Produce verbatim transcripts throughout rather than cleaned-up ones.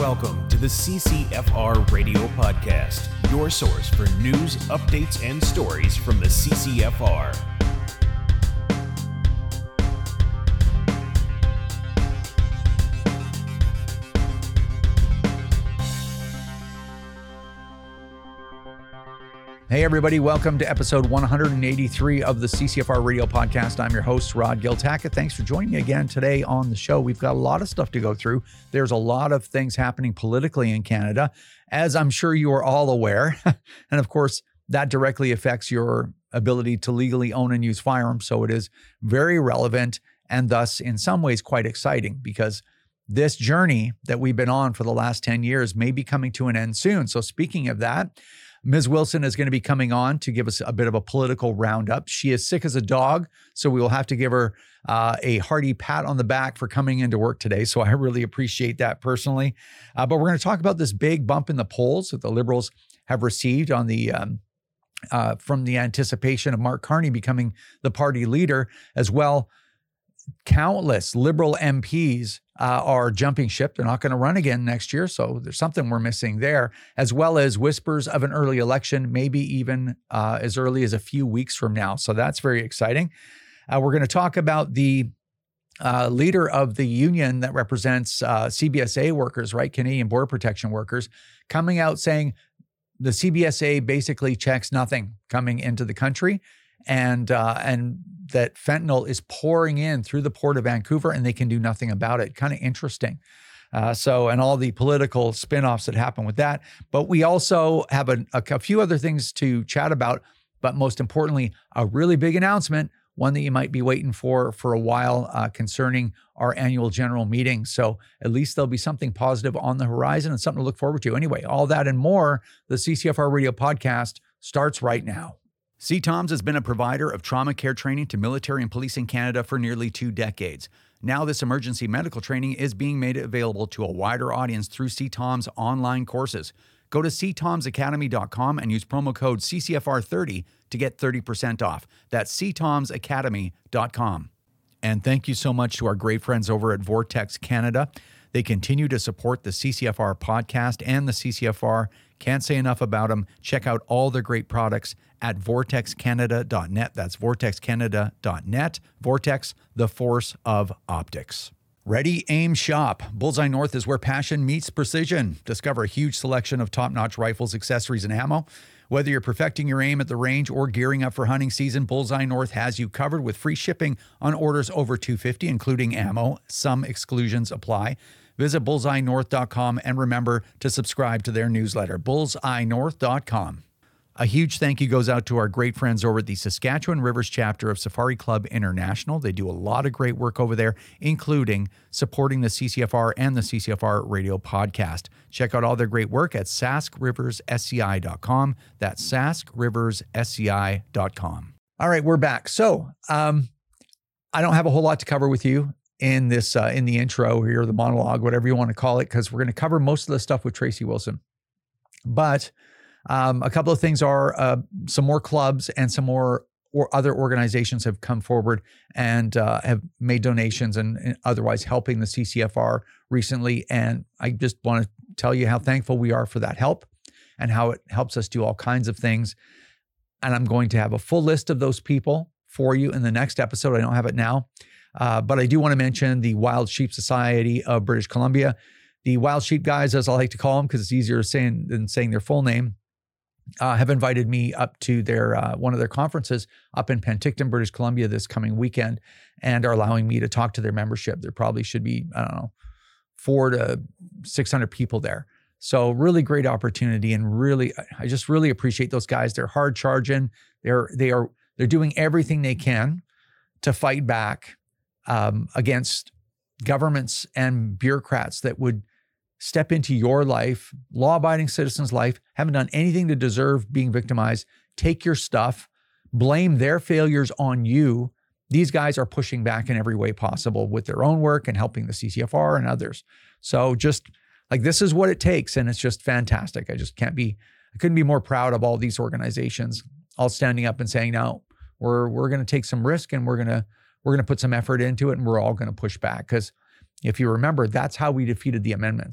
Welcome to the C C F R Radio Podcast, your source for news, updates, and stories from the C C F R. Hey everybody, welcome to episode one hundred eighty-three of the C C F R Radio Podcast. I'm your host, Rod Giltackett. Thanks for joining me again today on the show. We've got a lot of stuff to go through. There's a lot of things happening politically in Canada, as I'm sure you are all aware. And of course, that directly affects your ability to legally own and use firearms. So it is very relevant and thus in some ways quite exciting, because this journey that we've been on for the last ten years may be coming to an end soon. So speaking of that, Miz Wilson is going to be coming on to give us a bit of a political roundup. She is sick as a dog, so we will have to give her uh, a hearty pat on the back for coming into work today. So I really appreciate that personally. Uh, but we're going to talk about this big bump in the polls that the Liberals have received on the um, uh, from the anticipation of Mark Carney becoming the party leader as well. Countless Liberal M Ps uh, are jumping ship. They're not going to run again next year. So there's something we're missing there, as well as whispers of an early election, maybe even uh, as early as a few weeks from now. So that's very exciting. Uh, we're going to talk about the uh, leader of the union that represents uh, C B S A workers, right? Canadian Border Protection workers, coming out saying the C B S A basically checks nothing coming into the country. And uh, and that fentanyl is pouring in through the port of Vancouver and they can do nothing about it. Kind of interesting. Uh, so, and all the political spinoffs that happen with that. But we also have a, a, a few other things to chat about, but most importantly, a really big announcement, one that you might be waiting for for a while uh, concerning our annual general meeting. So at least there'll be something positive on the horizon and something to look forward to. Anyway, all that and more, the C C F R Radio Podcast starts right now. C TOMS has been a provider of trauma care training to military and police in Canada for nearly two decades. Now this emergency medical training is being made available to a wider audience through C TOMS online courses. Go to c toms academy dot com and use promo code C C F R thirty to get thirty percent off. That's c toms academy dot com. And thank you so much to our great friends over at Vortex Canada. They continue to support the C C F R podcast and the C C F R. Can't say enough about them. Check out all their great products at vortex canada dot net. That's vortex canada dot net. Vortex, the force of optics. Ready, aim, shop. Bullseye North is where passion meets precision. Discover a huge selection of top-notch rifles, accessories, and ammo. Whether you're perfecting your aim at the range or gearing up for hunting season, Bullseye North has you covered with free shipping on orders over two hundred fifty dollars, including ammo. Some exclusions apply. Visit bullseye north dot com and remember to subscribe to their newsletter, bullseye north dot com. A huge thank you goes out to our great friends over at the Saskatchewan Rivers chapter of Safari Club International. They do a lot of great work over there, including supporting the C C F R and the C C F R Radio Podcast. Check out all their great work at sask rivers s c i dot com. That's sask rivers s c i dot com. All right, we're back. So um, I don't have a whole lot to cover with you in this, uh, in the intro here, the monologue, whatever you want to call it, because we're going to cover most of the stuff with Tracy Wilson. But um, a couple of things are uh, some more clubs and some more or other organizations have come forward and uh, have made donations and, and otherwise helping the C C F R recently. And I just want to tell you how thankful we are for that help and how it helps us do all kinds of things. And I'm going to have a full list of those people for you in the next episode. I don't have it now. Uh, but I do want to mention the Wild Sheep Society of British Columbia. The Wild Sheep guys, as I like to call them, because it's easier saying than saying their full name, uh, have invited me up to their uh, one of their conferences up in Penticton, British Columbia this coming weekend, and are allowing me to talk to their membership. There probably should be, I don't know, four to six hundred people there. So really great opportunity, and really, I just really appreciate those guys. They're hard charging. They're they are they're doing everything they can to fight back Um, against governments and bureaucrats that would step into your life, law-abiding citizens' life, haven't done anything to deserve being victimized, take your stuff, blame their failures on you. These guys are pushing back in every way possible with their own work and helping the C C F R and others. So just like, this is what it takes, and it's just fantastic. I just can't be, I couldn't be more proud of all these organizations all standing up and saying, no, we're we're going to take some risk and we're going to We're going to put some effort into it, and we're all going to push back. Because if you remember, that's how we defeated the amendments.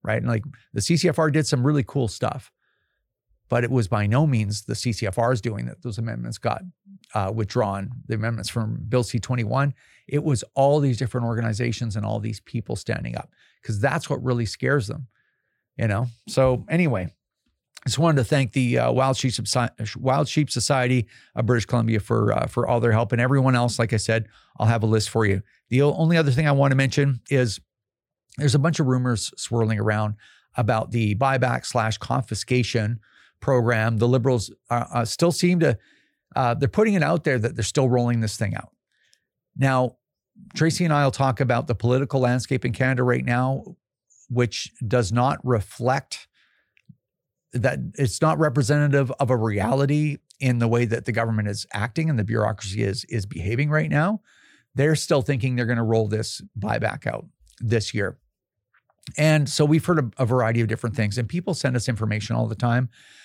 right? And like the C C F R did some really cool stuff, but it was by no means the C C F R's doing that those amendments got uh, withdrawn, the amendments from Bill C twenty-one. It was all these different organizations and all these people standing up, because that's what really scares them, you know? So anyway, I just wanted to thank the uh, Wild Sheep Soci- Wild Sheep Society of British Columbia for uh, for all their help, and everyone else. Like I said, I'll have a list for you. The only other thing I want to mention is there's a bunch of rumors swirling around about the buyback slash confiscation program. The Liberals uh, uh, still seem to, uh, they're putting it out there that they're still rolling this thing out. Now, Tracy and I will talk about the political landscape in Canada right now, which does not reflect that, it's not representative of a reality in the way that the government is acting and the bureaucracy is, is behaving right now. They're still thinking they're going to roll this buyback out this year. And so we've heard a, a variety of different things, and people send us information all the time.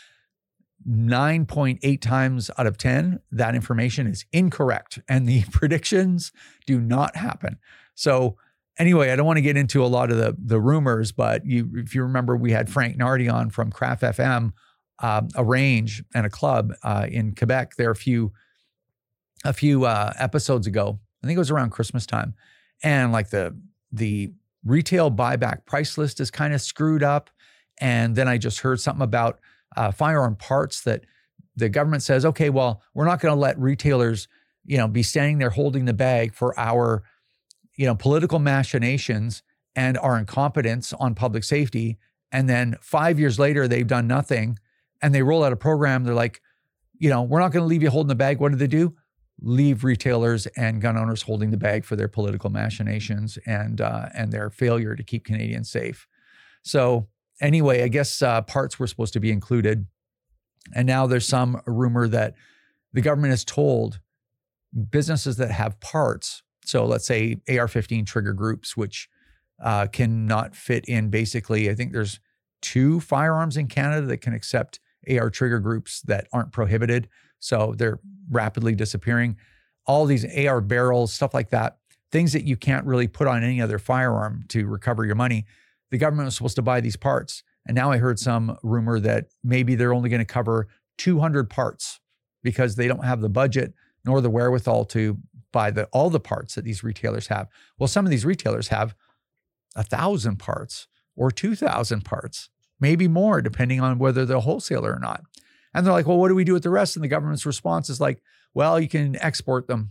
nine point eight times out of ten, that information is incorrect and the predictions do not happen. So anyway, I don't want to get into a lot of the, the rumors, but you, if you remember, we had Frank Nardi on from Craft F M, um, a range and a club uh, in Quebec there a few, a few uh, episodes ago. I think it was around Christmas time. And like the, the retail buyback price list is kind of screwed up. And then I just heard something about uh, firearm parts that the government says, okay, well, we're not going to let retailers, you know, be standing there holding the bag for our, you know, political machinations and our incompetence on public safety. And then five years later, they've done nothing and they roll out a program. They're like, you know, we're not going to leave you holding the bag. What do they do? Leave retailers and gun owners holding the bag for their political machinations and uh, and their failure to keep Canadians safe. So anyway, I guess uh, parts were supposed to be included. And now there's some rumor that the government has told businesses that have parts, so let's say A R fifteen trigger groups, which uh, cannot fit in basically, I think there's two firearms in Canada that can accept A R trigger groups that aren't prohibited. So they're rapidly disappearing. All these A R barrels, stuff like that, things that you can't really put on any other firearm to recover your money. The government was supposed to buy these parts. And now I heard some rumor that maybe they're only going to cover two hundred parts because they don't have the budget nor the wherewithal to buy the, all the parts that these retailers have. Well, some of these retailers have a thousand parts or two thousand parts, maybe more, depending on whether they're a wholesaler or not. And they're like, well, what do we do with the rest? And the government's response is like, well, you can export them,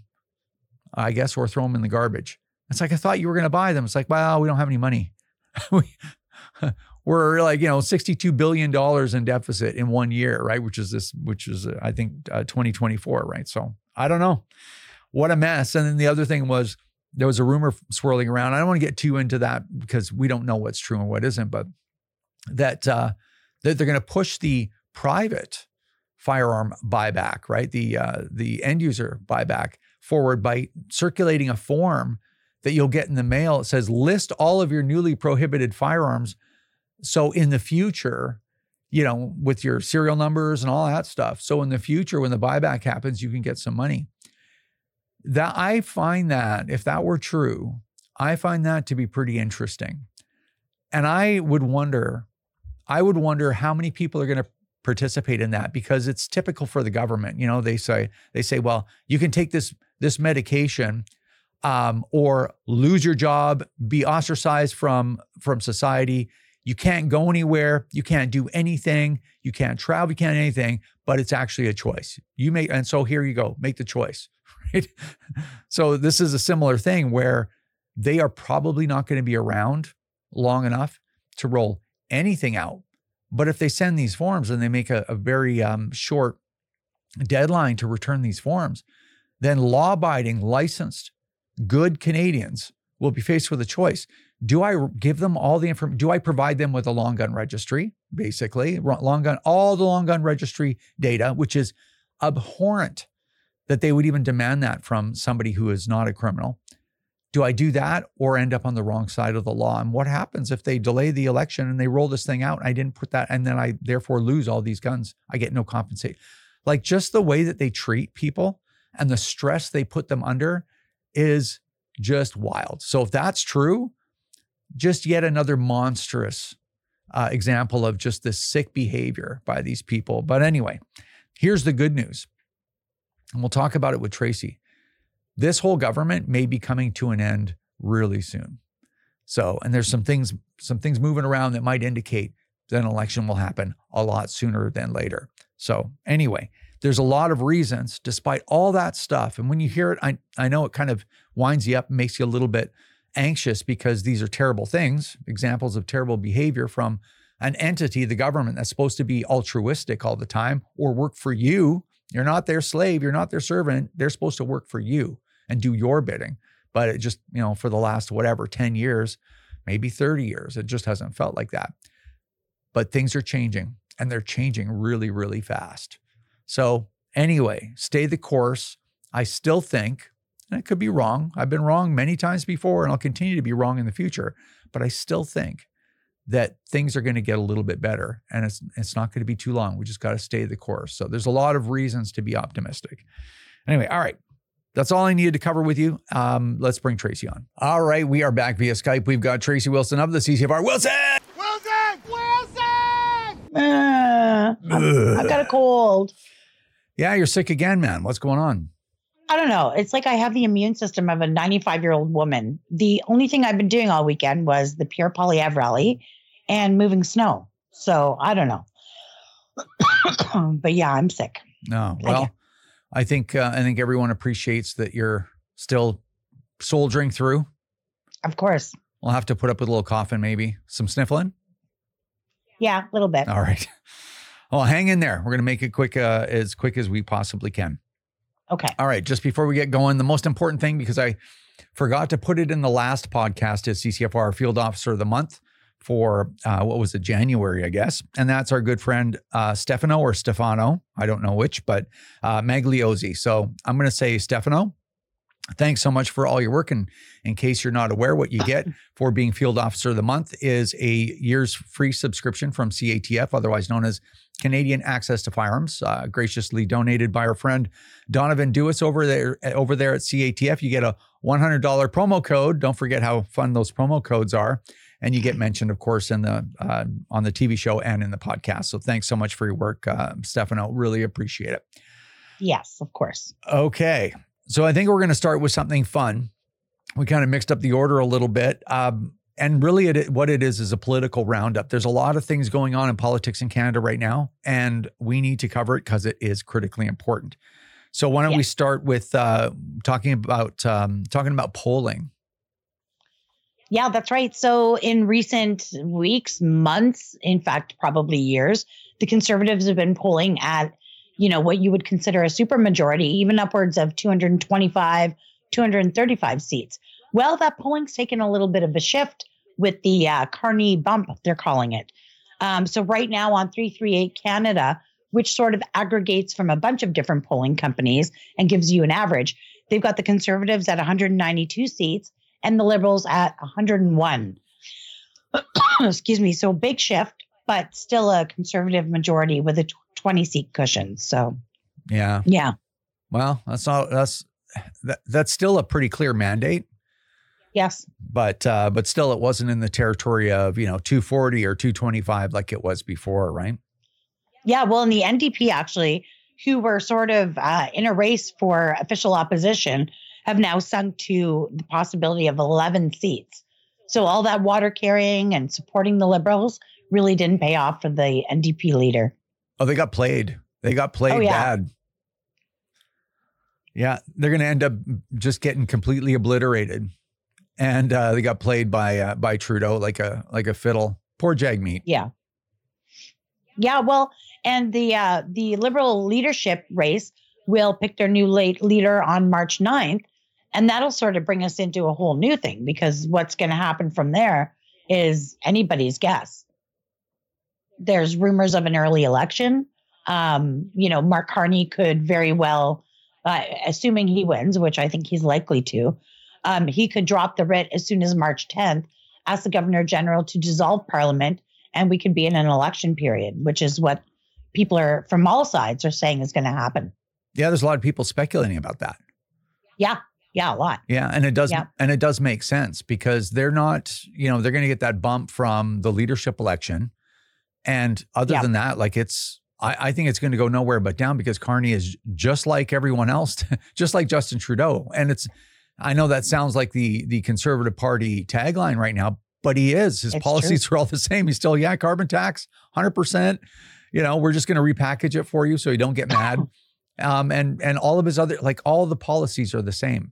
I guess, or throw them in the garbage. It's like, I thought you were going to buy them. It's like, well, we don't have any money. we, we're like, you know, sixty-two billion dollars in deficit in one year, right? Which is this, which is, uh, I think, uh, twenty twenty-four, right? So I don't know. What a mess. And then the other thing was, there was a rumor swirling around. I don't want to get too into that because we don't know what's true and what isn't, but that, uh, that they're going to push the private firearm buyback, right? The uh, the end user buyback forward by circulating a form that you'll get in the mail. It says, list all of your newly prohibited firearms. So in the future, you know, with your serial numbers and all that stuff. So in the future, when the buyback happens, you can get some money. That I find that if that were true, I find that to be pretty interesting. And I would wonder, I would wonder how many people are going to participate in that, because it's typical for the government. You know, they say, they say, well, you can take this, this medication um, or lose your job, be ostracized from, from society. You can't go anywhere. You can't do anything. You can't travel. You can't anything, but it's actually a choice. You make, and so here you go, make the choice, right? So this is a similar thing where they are probably not going to be around long enough to roll anything out. But if they send these forms and they make a, a very um, short deadline to return these forms, then law-abiding, licensed, good Canadians will be faced with a choice. Do I give them all the information? Do I provide them with a long gun registry, basically, long gun, all the long gun registry data, which is abhorrent that they would even demand that from somebody who is not a criminal? Do I do that or end up on the wrong side of the law? And what happens if they delay the election and they roll this thing out and I didn't put that, and then I therefore lose all these guns? I get no compensation. Like, just the way that they treat people and the stress they put them under is just wild. So if that's true, just yet another monstrous uh, example of just this sick behavior by these people. But anyway, here's the good news. And we'll talk about it with Tracy. This whole government may be coming to an end really soon. So, and there's some things, some things moving around that might indicate that an election will happen a lot sooner than later. So anyway, there's a lot of reasons despite all that stuff. And when you hear it, I, I know it kind of winds you up and makes you a little bit anxious because these are terrible things, examples of terrible behavior from an entity, the government, that's supposed to be altruistic all the time or work for you. You're not their slave. You're not their servant. They're supposed to work for you and do your bidding. But it just, you know, for the last, whatever, ten years, maybe thirty years, it just hasn't felt like that. But things are changing, and they're changing really, really fast. So anyway, stay the course. I still think, and I could be wrong. I've been wrong many times before, and I'll continue to be wrong in the future. But I still think that things are going to get a little bit better, and it's it's not going to be too long. We just got to stay the course. So there's a lot of reasons to be optimistic. Anyway, all right. That's all I needed to cover with you. Um, let's bring Tracy on. All right, we are back via Skype. We've got Tracy Wilson of the C C F R. Wilson! Wilson! Wilson! Uh, I've got a cold. Yeah, you're sick again, man. What's going on? I don't know. It's like I have the immune system of a ninety-five-year-old woman. The only thing I've been doing all weekend was the Pierre Poilievre rally and moving snow. So I don't know. But yeah, I'm sick. No, well, I think uh, I think everyone appreciates that you're still soldiering through. Of course. We'll have to put up with a little coughing, maybe some sniffling. Yeah, a little bit. All right. Well, hang in there. We're going to make it quick, uh, as quick as we possibly can. Okay. All right. Just before we get going, the most important thing, because I forgot to put it in the last podcast, is C C F R Field Officer of the Month for, uh, what was it, January, I guess. And that's our good friend, uh, Stefano or Stefano. I don't know which, but uh, Magliozzi. So I'm going to say Stefano. Thanks so much for all your work. And in case you're not aware, what you get for being Field Officer of the Month is a year's free subscription from C A T F, otherwise known as Canadian Access to Firearms, uh, graciously donated by our friend Donovan Dewis over there, over there at C A T F. You get a one hundred dollars promo code. Don't forget how fun those promo codes are. And you get mentioned, of course, in the uh, on the T V show and in the podcast. So thanks so much for your work, uh, Stefano. Really appreciate it. Yes, of course. Okay. So I think we're going to start with something fun. We kind of mixed up the order a little bit. Um, and really it, what it is is a political roundup. There's a lot of things going on in politics in Canada right now, and we need to cover it because it is critically important. So why don't yeah. we start with uh, talking about um, talking about polling? Yeah, that's right. So in recent weeks, months, in fact, probably years, the Conservatives have been polling at, you know, what you would consider a supermajority, even upwards of two hundred twenty-five, two hundred thirty-five seats. Well, that polling's taken a little bit of a shift with the uh, Carney bump, they're calling it. Um, so right now on three thirty-eight Canada, which sort of aggregates from a bunch of different polling companies and gives you an average, they've got the Conservatives at one hundred ninety-two seats and the Liberals at one hundred one. Excuse me. So big shift, but still a Conservative majority with a twenty seat cushion. So, yeah. Yeah. Well, that's not, that's, that, that's still a pretty clear mandate. Yes. But, uh, but still it wasn't in the territory of, you know, two forty or two twenty-five like it was before, right? Yeah. Well, in the N D P actually, who were sort of uh, in a race for official opposition, have now sunk to the possibility of eleven seats. So all that water carrying and supporting the Liberals really didn't pay off for the N D P leader. Oh, they got played. They got played oh, yeah. bad. Yeah, they're going to end up just getting completely obliterated, and uh, they got played by uh, by Trudeau like a like a fiddle. Poor Jagmeet. Yeah, yeah. Well, and the uh, the Liberal leadership race will pick their new late leader on March ninth, and that'll sort of bring us into a whole new thing, because what's going to happen from there is anybody's guess. There's rumors of an early election. Um, you know, Mark Carney could very well, uh, assuming he wins, which I think he's likely to, um, he could drop the writ as soon as March tenth, ask the Governor General to dissolve Parliament, and we could be in an election period, which is what people are from all sides are saying is going to happen. Yeah, there's a lot of people speculating about that. Yeah. Yeah, a lot. Yeah, and it does yeah. and it does make sense, because they're not, you know, they're going to get that bump from the leadership election. And other Yeah. than that, like it's, I, I think it's going to go nowhere but down because Carney is just like everyone else, just like Justin Trudeau. And it's, I know that sounds like the the Conservative Party tagline right now, but he is. His It's policies true. are all the same. He's still, yeah, carbon tax, one hundred percent. You know, we're just going to repackage it for you so you don't get mad. Um, and and all of his other, like all the policies are the same.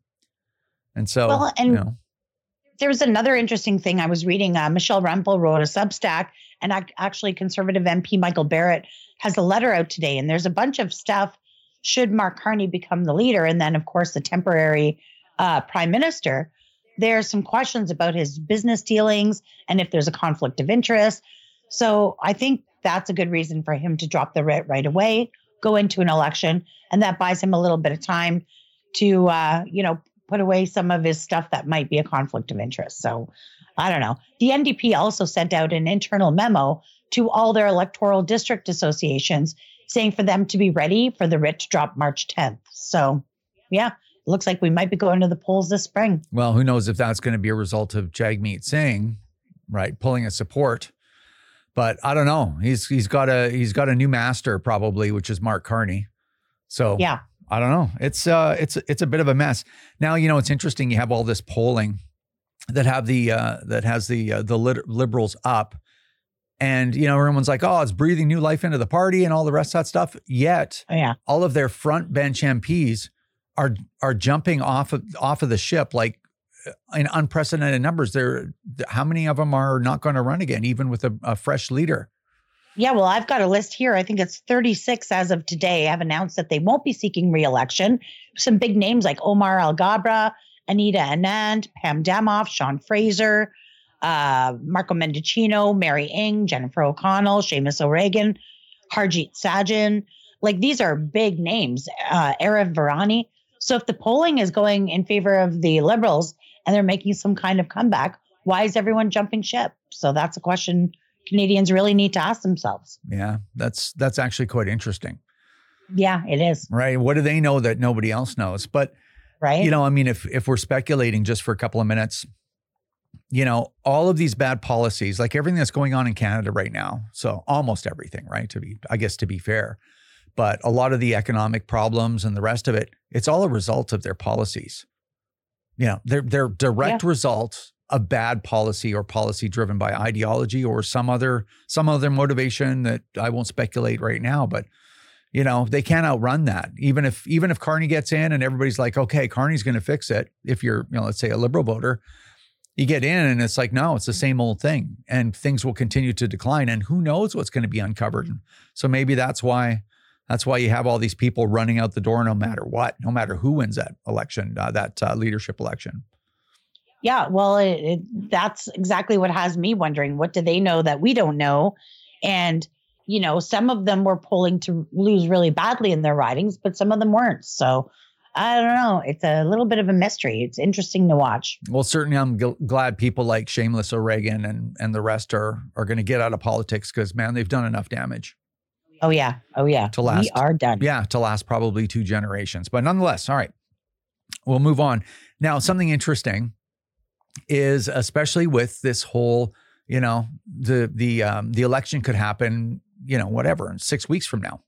And so, Well, and you know, there was another interesting thing I was reading. Uh, Michelle Rempel wrote a Substack, and ac- actually Conservative M P Michael Barrett has a letter out today. And there's a bunch of stuff should Mark Carney become the leader, and then, of course, the temporary uh, prime minister. There are some questions about his business dealings and if there's a conflict of interest. So I think that's a good reason for him to drop the writ right away, go into an election, and that buys him a little bit of time to, uh, you know, put away some of his stuff that might be a conflict of interest. So I don't know. The N D P also sent out an internal memo to all their electoral district associations saying for them to be ready for the writ to drop March tenth. So yeah, it looks like we might be going to the polls this spring. well, who knows if that's going to be a result of Jagmeet Singh, right, pulling a support. But I don't know. He's he's got a he's got a new master probably, which is Mark Carney. So Yeah. I don't know. It's uh it's it's a bit of a mess. Now, you know, it's interesting. You have all this polling that have the uh, that has the uh, the lit- liberals up, and you know everyone's like, oh, it's breathing new life into the party and all the rest of that stuff. Yet, Oh, yeah. all of their front bench M Ps are are jumping off of off of the ship like in unprecedented numbers. There, how many of them are not going to run again, even with a, a fresh leader? Yeah, well, I've got a list here. I think it's thirty-six as of today have announced that they won't be seeking re-election. Some big names like Omar Al-Ghabra, Anita Anand, Pam Damoff, Sean Fraser, uh, Marco Mendicino, Mary Ng, Jennifer O'Connell, Seamus O'Regan, Harjit Sajjan. Like these are big names, uh, Arif Virani. So if the polling is going in favor of the Liberals and they're making some kind of comeback, why is everyone jumping ship? So that's a question Canadians really need to ask themselves. Yeah, that's that's actually quite interesting, Yeah, it is. right? What do they know that nobody else knows? But Right. you know, I mean, if if we're speculating just for a couple of minutes, you know, all of these bad policies, like everything that's going on in Canada right now, so almost everything, right? To be, I guess, to be fair, but a lot of the economic problems and the rest of it, it's all a result of their policies. You know, they're they're direct Yeah. results of bad policy or policy driven by ideology or some other some other motivation that I won't speculate right now. But you know, they can't outrun that. Even if even if Carney gets in and everybody's like, okay, Carney's going to fix it. If you're, you know, let's say a Liberal voter, you get in and it's like, no, it's the same old thing, and things will continue to decline. And who knows what's going to be uncovered? So maybe that's why. That's why you have all these people running out the door no matter what, no matter who wins that election, uh, that uh, leadership election. Yeah, well, it, it, that's exactly what has me wondering. What do they know that we don't know? And, you know, some of them were polling to lose really badly in their ridings, but some of them weren't. So I don't know. It's a little bit of a mystery. It's interesting to watch. Well, certainly I'm g- glad people like Seamus O'Regan and, and the rest are, are going to get out of politics because, man, they've done enough damage. Oh, yeah. Oh, yeah. To last- We are done. Yeah, to last probably two generations. But nonetheless, all right, we'll move on. Now, something interesting is, especially with this whole, you know, the the um, the election could happen, you know, whatever, in six weeks from now,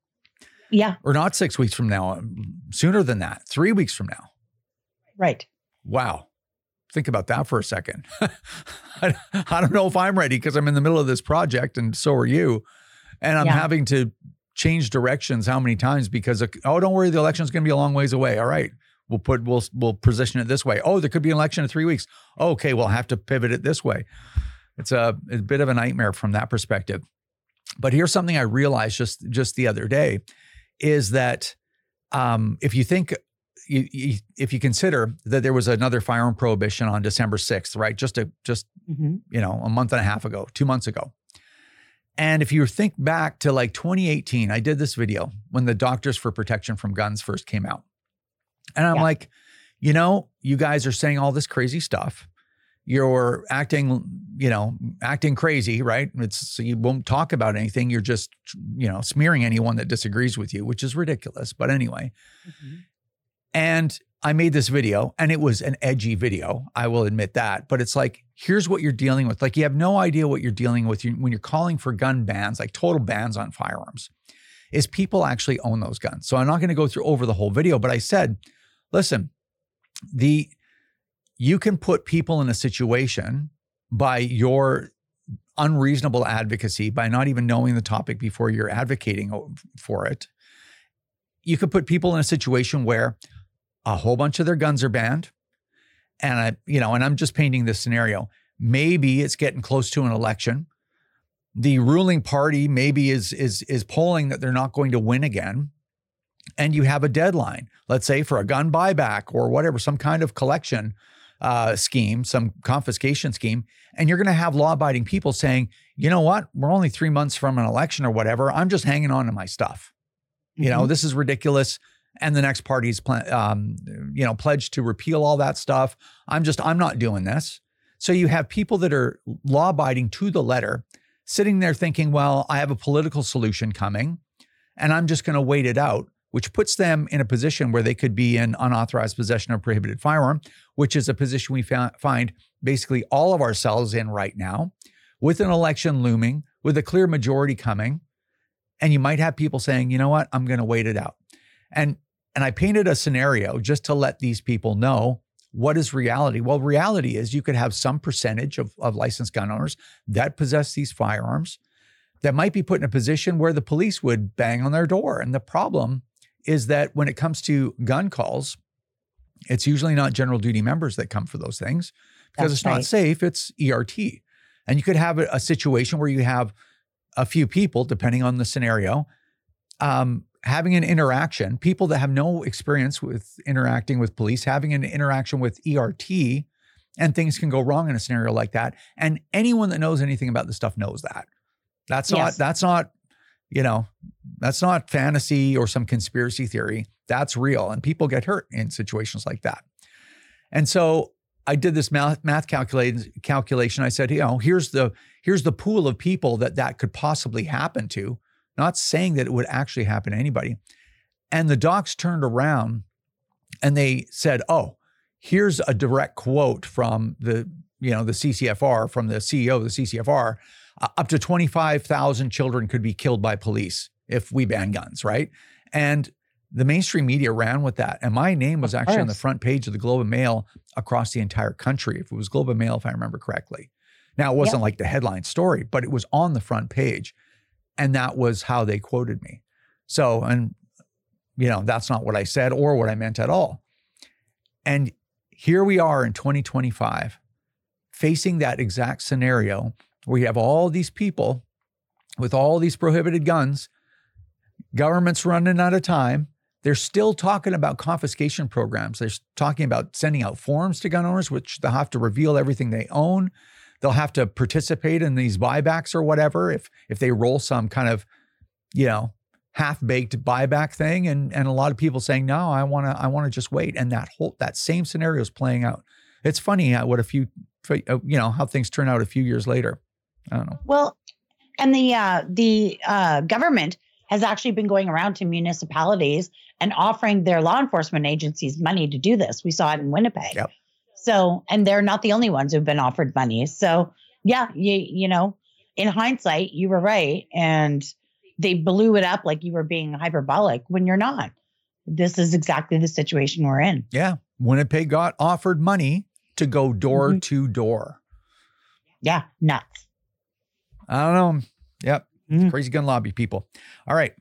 Yeah, or not six weeks from now, sooner than that, three weeks from now. right. Wow. Think about that for a second. I, I don't know if I'm ready because I'm in the middle of this project and so are you. And I'm Yeah. having to change directions how many times because, of, oh, don't worry, the election's going to be a long ways away. All right. We'll put, we'll, we'll position it this way. Oh, there could be an election in three weeks. Okay. We'll have to pivot it this way. It's a, it's a bit of a nightmare from that perspective. But here's something I realized just, just the other day is that um, if you think, you, you, if you consider that there was another firearm prohibition on December sixth, right? Just a, just, hmm you know, a month and a half ago, two months ago. And if you think back to like twenty eighteen, I did this video when the Doctors for Protection from Guns first came out. And I'm Yeah. like, you know, you guys are saying all this crazy stuff. You're acting, you know, acting crazy, right? It's so you won't talk about anything. You're just, you know, smearing anyone that disagrees with you, which is ridiculous. But anyway, hmm And I made this video, and it was an edgy video. I will admit that. But it's like, here's what you're dealing with. Like, you have no idea what you're dealing with when you're calling for gun bans, like total bans on firearms, is people actually own those guns. So I'm not going to go through over the whole video, but I said, listen, the you can put people in a situation by your unreasonable advocacy, by not even knowing the topic before you're advocating for it. You could put people in a situation where a whole bunch of their guns are banned. And I, you know, and I'm just painting this scenario. Maybe it's getting close to an election. The ruling party maybe is is is polling that they're not going to win again. And you have a deadline, let's say for a gun buyback or whatever, some kind of collection uh, scheme, some confiscation scheme. And you're going to have law-abiding people saying, you know what, we're only three months from an election or whatever. I'm just hanging on to my stuff. Mm-hmm. You know, this is ridiculous. And the next party's, um, you know, pledged to repeal all that stuff. I'm just, I'm not doing this. So you have people that are law-abiding to the letter, sitting there thinking, well, I have a political solution coming, and I'm just going to wait it out, which puts them in a position where they could be in unauthorized possession of prohibited firearm, which is a position we fa- find basically all of ourselves in right now, with an election looming, with a clear majority coming. And you might have people saying, you know what, I'm going to wait it out. And and I painted a scenario just to let these people know what is reality. Well, reality is you could have some percentage of, of licensed gun owners that possess these firearms that might be put in a position where the police would bang on their door. And the problem is that when it comes to gun calls, it's usually not general duty members that come for those things because That's it's right. not safe, it's E R T. And you could have a, a situation where you have a few people, depending on the scenario, um, having an interaction, people that have no experience with interacting with police, having an interaction with E R T, and things can go wrong in a scenario like that. And anyone that knows anything about this stuff knows that. That's not, Yes. that's not, you know, that's not fantasy or some conspiracy theory. That's real. And people get hurt in situations like that. And so I did this math, math calculation, calculation. I said, you know, here's the, here's the pool of people that that could possibly happen to. Not saying that it would actually happen to anybody. And the docs turned around and they said, oh, here's a direct quote from the, you know, the C C F R, from the C E O of the C C F R, uh, up to twenty-five thousand children could be killed by police if we ban guns, right? And the mainstream media ran with that. And my name was actually on the front page of the Globe and Mail across the entire country. If it was Globe and Mail, if I remember correctly. Now, it wasn't Yep. like the headline story, but it was on the front page. And that was how they quoted me. So, and, you know, that's not what I said or what I meant at all. And here we are in twenty twenty-five, facing that exact scenario where you have all these people with all these prohibited guns, government's running out of time. They're still talking about confiscation programs. They're talking about sending out forms to gun owners, which they'll have to reveal everything they own. They'll have to participate in these buybacks or whatever if if they roll some kind of, you know, half-baked buyback thing. And and a lot of people saying, no, I want to I want to just wait. And that whole that same scenario is playing out. It's funny how what a few, you know, how things turn out a few years later. I don't know. Well, and the uh, the uh, government has actually been going around to municipalities and offering their law enforcement agencies money to do this. We saw it in Winnipeg. Yep. So, and they're not the only ones who've been offered money. So, yeah, you you know, in hindsight, you were right, and they blew it up like you were being hyperbolic when you're not. This is exactly the situation we're in. Yeah, Winnipeg got offered money to go door Mm-hmm. to door. Yeah, nuts. I don't know. Yep. Mm. Crazy gun lobby people. All right.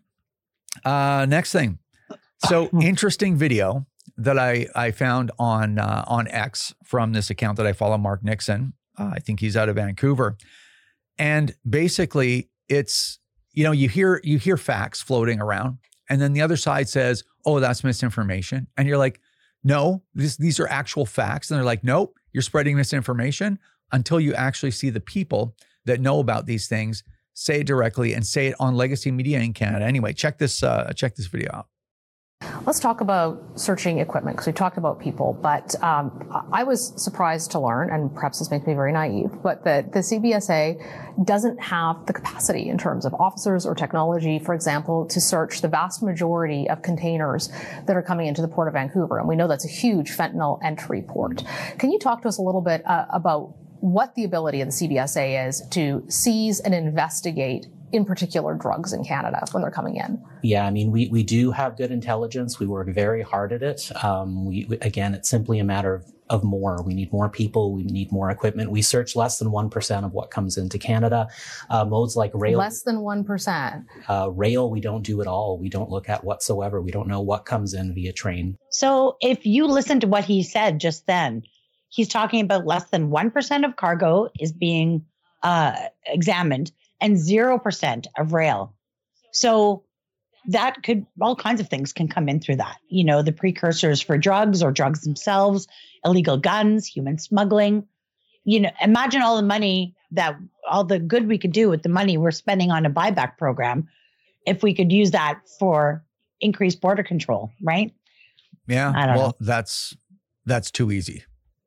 Uh, next thing. So interesting video that I I found on uh, on X from this account that I follow, Mark Nixon. Uh, I think he's out of Vancouver. And basically it's, you know, you hear you hear facts floating around, and then the other side says, oh, that's misinformation. And you're like, no, this, these are actual facts. And they're like, nope, you're spreading misinformation, until you actually see the people that know about these things say it directly and say it on legacy media in Canada. Anyway, check this, uh, check this video out. Let's talk about searching equipment, because we talked about people, but um, I was surprised to learn, and perhaps this makes me very naive, but that the C B S A doesn't have the capacity in terms of officers or technology, for example, to search the vast majority of containers that are coming into the Port of Vancouver. And we know that's a huge fentanyl entry port. Can you talk to us a little bit uh, about what the ability of the C B S A is to seize and investigate, in particular, drugs in Canada when they're coming in? Yeah, I mean, we, we do have good intelligence. We work very hard at it. Um, we, again, it's simply a matter of, of more. We need more people. We need more equipment. We search less than one percent of what comes into Canada. Uh, modes like rail. Less than one percent. Uh, rail, we don't do at all. We don't look at whatsoever. We don't know what comes in via train. So if you listen to what he said just then, he's talking about less than one percent of cargo is being uh, examined and zero percent of rail. So that could, all kinds of things can come in through that. You know, the precursors for drugs or drugs themselves, illegal guns, human smuggling. You know, imagine all the money that, all the good we could do with the money we're spending on a buyback program if we could use that for increased border control, right? Yeah. I don't well, know. that's, that's too easy.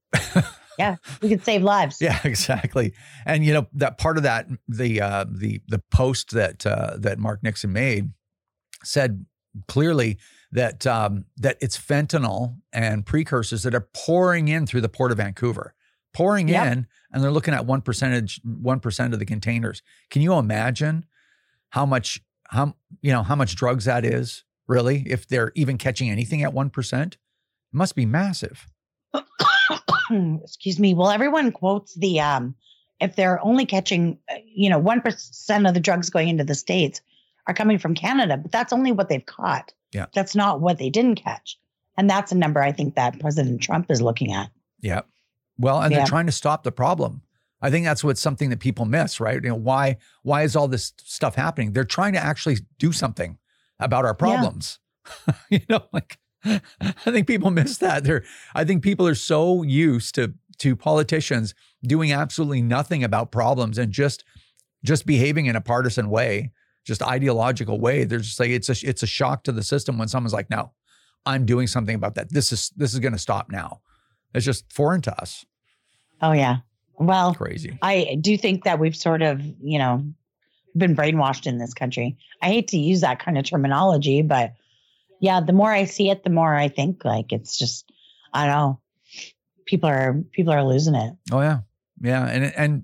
Yeah, we could save lives. Yeah, exactly. And you know, that part of that, the uh, the the post that uh, that Mark Nixon made said clearly that um, that it's fentanyl and precursors that are pouring in through the Port of Vancouver, pouring Yep. in, and they're looking at one percentage, one percent of the containers. Can you imagine how much how you know how much drugs that is? Really, if they're even catching anything at one percent, it must be massive. Excuse me. Well, everyone quotes the, um, if they're only catching, uh, you know, one percent of the drugs going into the States are coming from Canada, but that's only what they've caught. Yeah. That's not what they didn't catch. And that's a number I think that President Trump is looking at. Yeah. Well, and Yeah. they're trying to stop the problem. I think that's what's something that people miss, right? You know, why, why is all this stuff happening? They're trying to actually do something about our problems. you know, like, I think people miss that. They're, I think people are so used to to politicians doing absolutely nothing about problems and just just behaving in a partisan way, just ideological way. They're just like, it's a it's a shock to the system when someone's like, no, I'm doing something about that. This is this is going to stop now. It's just foreign to us. Oh, yeah. Well, Crazy. I do think that we've sort of, you know, been brainwashed in this country. I hate to use that kind of terminology, but yeah, the more I see it, the more I think like it's just, I don't know, people are people are losing it. Oh yeah, yeah, and and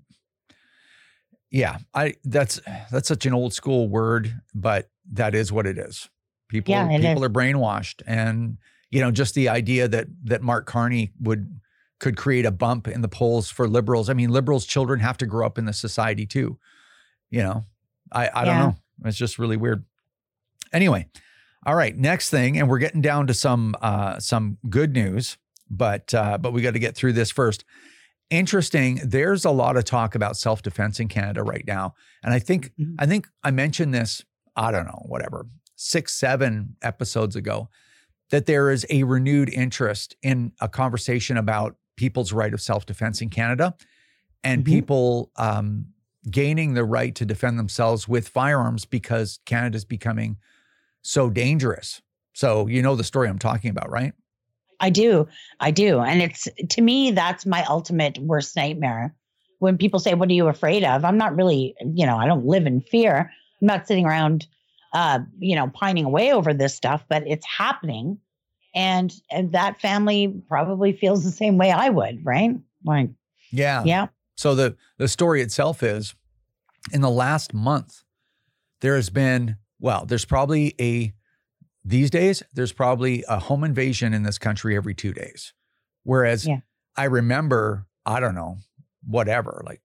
yeah, I that's that's such an old school word, but that is what it is. People Yeah, it people is. are brainwashed, and you know, just the idea that that Mark Carney would could create a bump in the polls for liberals. I mean, liberals' children have to grow up in this society too. You know, I I don't Yeah. know. It's just really weird. Anyway. All right, next thing, and we're getting down to some uh, some good news, but uh, but we got to get through this first. Interesting. There's a lot of talk about self-defense in Canada right now, and I think Mhm. I think I mentioned this. I don't know, whatever, six, seven episodes ago, that there is a renewed interest in a conversation about people's right of self-defense in Canada, and Mhm. people um, gaining the right to defend themselves with firearms because Canada's becoming so dangerous. So you know the story I'm talking about, right? I do. I do. And it's, to me, that's my ultimate worst nightmare. When people say, what are you afraid of? I'm not really, you know, I don't live in fear. I'm not sitting around, uh, you know, pining away over this stuff, but it's happening. And, and that family probably feels the same way I would, right? Like, Yeah. yeah. So the the story itself is, in the last month, there has been, well, there's probably a, these days, there's probably a home invasion in this country every two days. Whereas Yeah. I remember, I don't know, whatever, like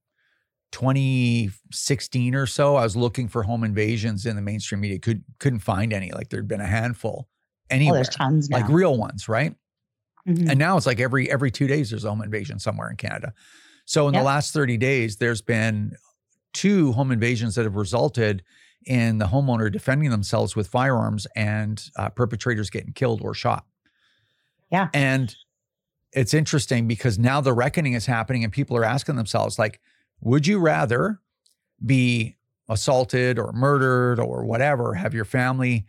twenty sixteen or so, I was looking for home invasions in the mainstream media. Could, couldn't find any. Like there'd been a handful Oh, anywhere. there's tons now. Like real ones, right? Mhm. And now it's like every every two days there's a home invasion somewhere in Canada. So in Yep. the last thirty days, there's been two home invasions that have resulted in the homeowner defending themselves with firearms and uh, perpetrators getting killed or shot. Yeah. And it's interesting because now the reckoning is happening and people are asking themselves, like, would you rather be assaulted or murdered or whatever, have your family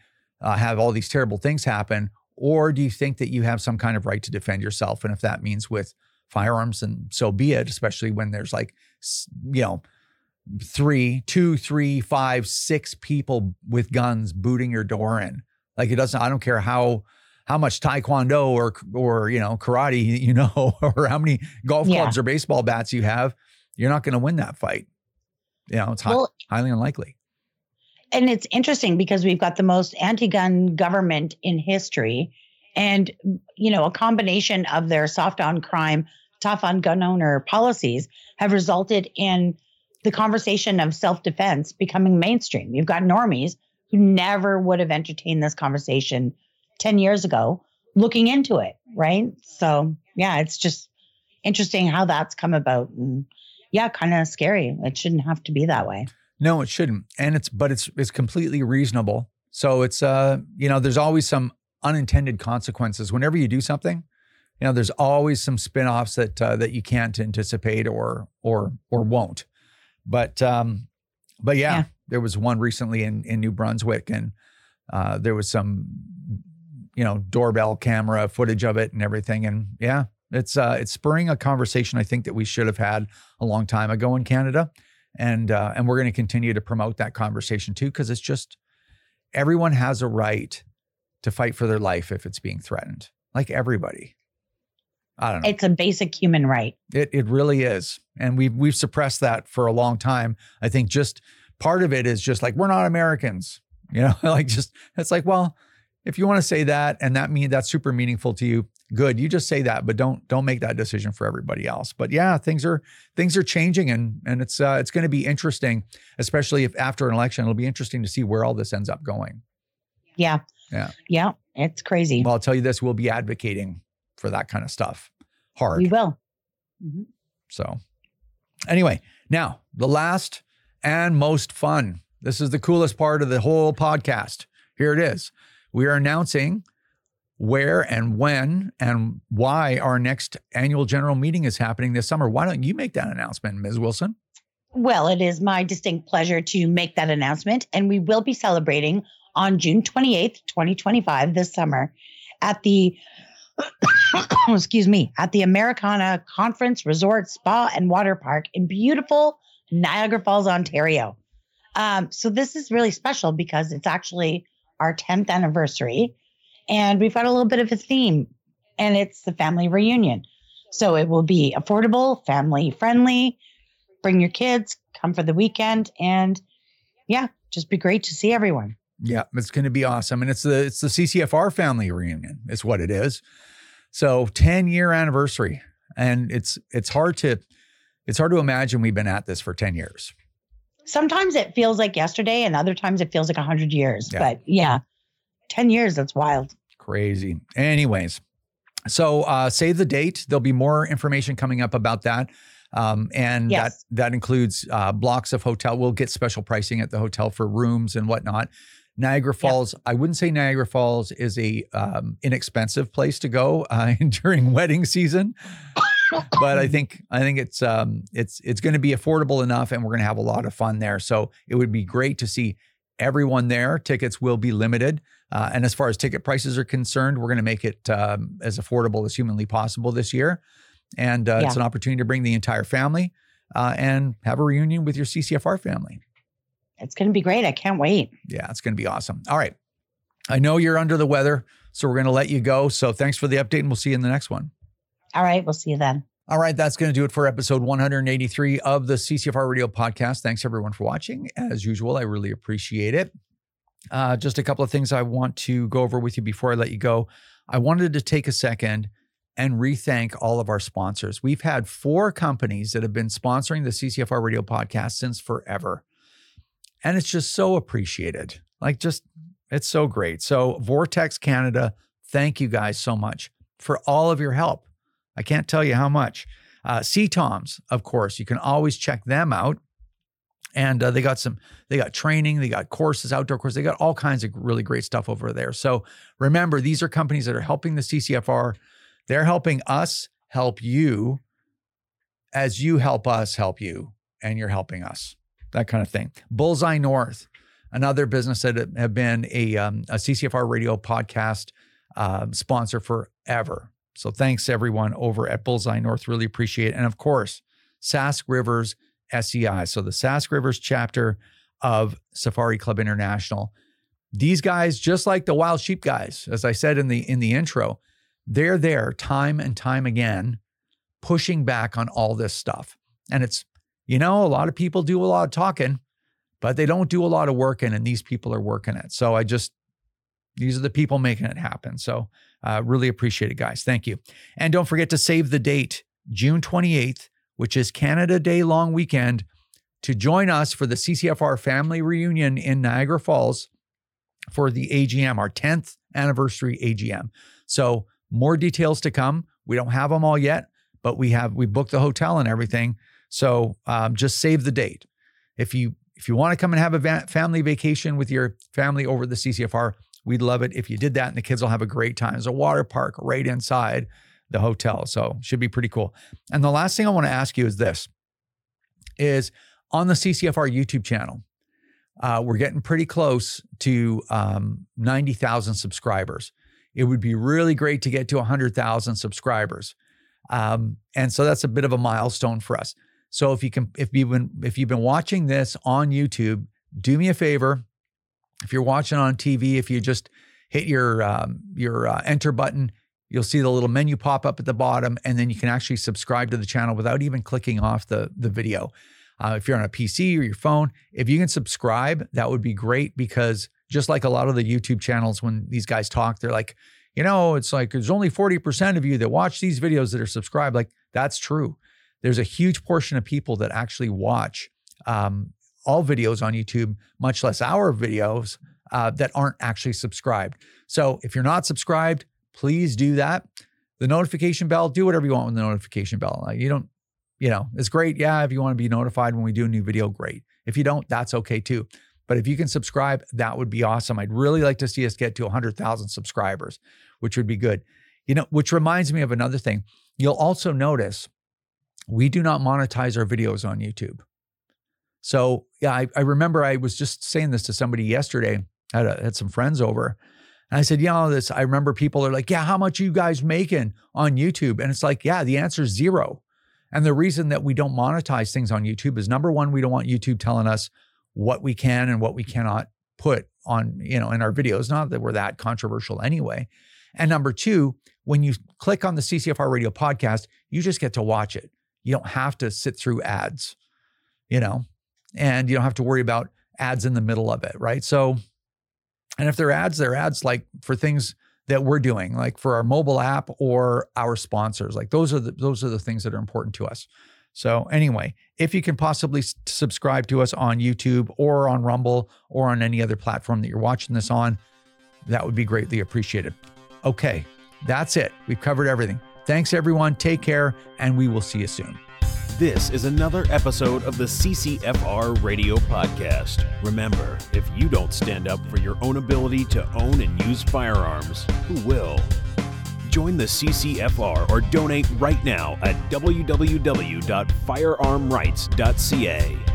uh, have all these terrible things happen? Or do you think that you have some kind of right to defend yourself? And if that means with firearms, then so be it, especially when there's like, you know, three, two, three, five, six people with guns booting your door in. Like it doesn't, I don't care how, how much Taekwondo or, or, you know, karate, you know, or how many golf Yeah. clubs or baseball bats you have, you're not going to win that fight. You know, it's hi- Well, highly unlikely. and it's interesting because we've got the most anti-gun government in history, and you know, a combination of their soft on crime, tough on gun owner policies have resulted in the conversation of self-defense becoming mainstream. You've got normies who never would have entertained this conversation ten years ago looking into it, right? So yeah, it's just interesting how that's come about, and yeah, kind of scary. It shouldn't have to be that way. No, it shouldn't. And it's, but it's, it's completely reasonable. So it's, uh, you know, there's always some unintended consequences. Whenever you do something, you know, there's always some spin-offs that, uh, that you can't anticipate or, or, or won't. But, um, but yeah, Yeah. there was one recently in, in New Brunswick, and, uh, there was some, you know, doorbell camera footage of it and everything. And yeah, it's, uh, it's spurring a conversation I think that we should have had a long time ago in Canada. And, uh, and we're going to continue to promote that conversation too, because it's just, everyone has a right to fight for their life if it's being threatened. Like everybody. I don't know. It's a basic human right. It it really is. And we've, we've suppressed that for a long time. I think just part of it is just like, we're not Americans, you know, like just, it's like, well, if you want to say that, and that mean that's super meaningful to you, good. You just say that, but don't, don't make that decision for everybody else. But yeah, things are, things are changing, and, and it's, uh, it's going to be interesting, especially if after an election, it'll be interesting to see where all this ends up going. Yeah. Yeah. Yeah. It's crazy. Well, I'll tell you this, we'll be advocating for that kind of stuff hard. We will. Mhm. So anyway, now the last and most fun. This is the coolest part of the whole podcast. Here it is. We are announcing where and when and why our next annual general meeting is happening this summer. Why don't you make that announcement, Miz Wilson? Well, it is my distinct pleasure to make that announcement, and we will be celebrating on June twenty-eighth, twenty twenty-five this summer at the, excuse me, at the Americana Conference Resort Spa and Water Park in beautiful Niagara Falls, Ontario. Um, so this is really special because it's actually our tenth anniversary, and we've got a little bit of a theme, and it's the family reunion. So it will be affordable, family friendly. Bring your kids, come for the weekend, and yeah, just be great to see everyone. Yeah, it's going to be awesome. And it's the it's the C C F R family reunion. It's what it is. So ten year anniversary. And it's it's hard to it's hard to imagine we've been at this for ten years. Sometimes it feels like yesterday, and other times it feels like one hundred years. Yeah. But yeah, ten years, that's wild. Crazy. Anyways, so uh, save the date. There'll be more information coming up about that. Um, and Yes. that, that includes uh, blocks of hotel. We'll get special pricing at the hotel for rooms and whatnot. Niagara Falls, I wouldn't say Niagara Falls is a um, inexpensive place to go uh, during wedding season, but I think I think it's um, it's it's going to be affordable enough, and we're going to have a lot of fun there. So it would be great to see everyone there. Tickets will be limited, uh, and as far as ticket prices are concerned, we're going to make it um, as affordable as humanly possible this year. And uh, Yeah. it's an opportunity to bring the entire family uh, and have a reunion with your C C F R family. It's going to be great. I can't wait. Yeah, it's going to be awesome. All right. I know you're under the weather, so we're going to let you go. So thanks for the update, and we'll see you in the next one. All right. We'll see you then. All right. That's going to do it for episode one hundred eighty-three of the C C F R Radio Podcast. Thanks, everyone, for watching. As usual, I really appreciate it. Uh, just a couple of things I want to go over with you before I let you go. I wanted to take a second and re-thank all of our sponsors. We've had four companies that have been sponsoring the C C F R Radio Podcast since forever. And it's just so appreciated. Like just, it's so great. So Vortex Canada, thank you guys so much for all of your help. I can't tell you how much. Uh, C TOMS, of course, you can always check them out. And uh, they got some, they got training, they got courses, outdoor courses, they got all kinds of really great stuff over there. So remember, these are companies that are helping the C C F R. They're helping us help you as you help us help you, and you're helping us, that kind of thing. Bullseye North. another business that have been a, um, a C C F R Radio podcast uh, sponsor forever. So thanks everyone over at Bullseye North. Really appreciate it. And of course, Sask Rivers S E I. So the Sask Rivers chapter of Safari Club International. These guys, just like the Wild Sheep guys, as I said in the in the intro, they're there time and time again, pushing back on all this stuff. And it's, you know, a lot of people do a lot of talking, but they don't do a lot of working, and these people are working it. So I just, these are the people making it happen. So uh, really appreciate it, guys. Thank you. And don't forget to save the date, June twenty-eighth, which is Canada Day long weekend, to join us for the C C F R family reunion in Niagara Falls for the A G M, our tenth anniversary A G M. So more details to come. We don't have them all yet, but we have, we booked the hotel and everything. So um, just save the date. If you, if you want to come and have a va- family vacation with your family over the C C F R, we'd love it if you did that, and the kids will have a great time. There's a water park right inside the hotel. So should be pretty cool. And the last thing I want to ask you is this, is on the C C F R YouTube channel, Uh, we're getting pretty close to um, ninety thousand subscribers. It would be really great to get to one hundred thousand subscribers. Um, and so that's a bit of a milestone for us. So if you can, if you've been, if you've been watching this on YouTube, do me a favor. If you're watching on T V, if you just hit your, um, your uh, enter button, you'll see the little menu pop up at the bottom, and then you can actually subscribe to the channel without even clicking off the, the video. Uh, if you're on a P C or your phone, if you can subscribe, that would be great, because just like a lot of the YouTube channels, when these guys talk, they're like, you know, it's like there's only forty percent of you that watch these videos that are subscribed. Like, that's true. There's a huge portion of people that actually watch um, all videos on YouTube, much less our videos, uh, that aren't actually subscribed. So if you're not subscribed, please do that. The notification bell, do whatever you want with the notification bell. Like, you don't, you know, it's great. Yeah, if you want to be notified when we do a new video, great. If you don't, that's okay too. But if you can subscribe, that would be awesome. I'd really like to see us get to one hundred thousand subscribers, which would be good. You know, which reminds me of another thing. You'll also notice we do not monetize our videos on YouTube. So yeah, I, I remember I was just saying this to somebody yesterday. I had, a, had some friends over, and I said, you know, this, I remember people are like, yeah, how much are you guys making on YouTube? And it's like, yeah, the answer is zero. And the reason that we don't monetize things on YouTube is, number one, we don't want YouTube telling us what we can and what we cannot put on, you know, in our videos. Not that we're that controversial anyway. And number two, when you click on the C C F R Radio podcast, you just get to watch it. You don't have to sit through ads, you know, and you don't have to worry about ads in the middle of it, right? So, and if they're ads, they're ads like for things that we're doing, like for our mobile app or our sponsors. Like those are the, those are the things that are important to us. So anyway, if you can possibly s- subscribe to us on YouTube or on Rumble or on any other platform that you're watching this on, that would be greatly appreciated. Okay, that's it. We've covered everything. Thanks everyone. Take care, and we will see you soon. This is another episode of the C C F R Radio Podcast. Remember, if you don't stand up for your own ability to own and use firearms, who will? Join the C C F R or donate right now at w w w dot firearm rights dot c a.